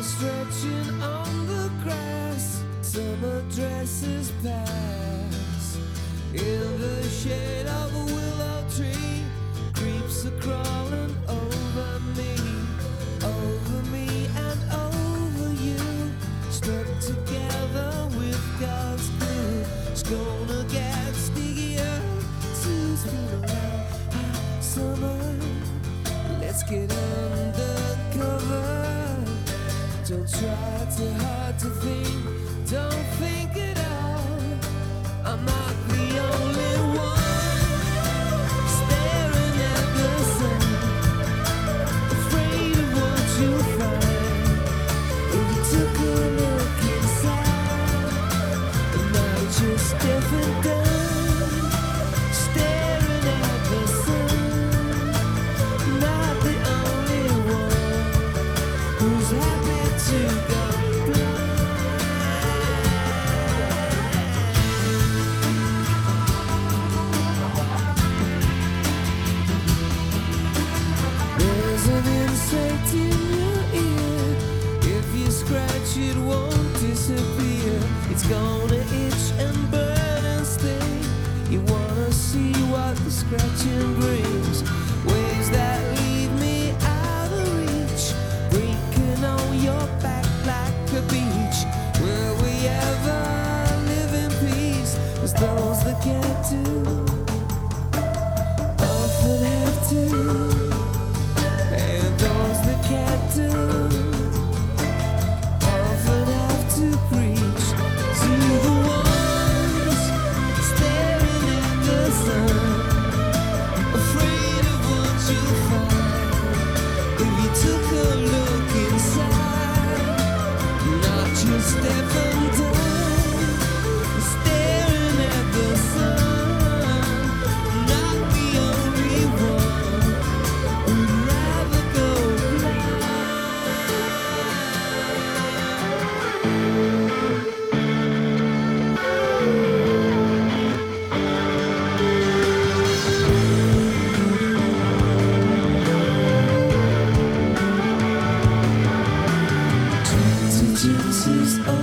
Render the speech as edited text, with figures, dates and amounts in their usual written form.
stretching on the grass, summer dresses pass. In the shade of a willow tree, creeps are crawling over me and over you. Stuck together with God's glue, it's gonna get stickier to spin around. Hot summer, let's get undercover. Don't try too hard to think, don't think at all. I'm not the only one staring at the sun, afraid of what you'll find if you took a look inside. And now you're just deaf and dumb, staring at the sun. Not the only one who's happy to go blind. There's an insect in your ear. If you scratch, it won't disappear. It's gonna itch and burn and sting. You wanna see what the scratching brings? Waves that leave me out of reach, breaking on your back like a beach. Will we ever live in peace? 'Cause those that can't do often have to, and those that can't do often have to preach to the ones staring at the sun, afraid of what you'll find if you took a look inside. Not just deaf and dumb, staring at the sun. Not the only one who'd rather go blind. To gypsies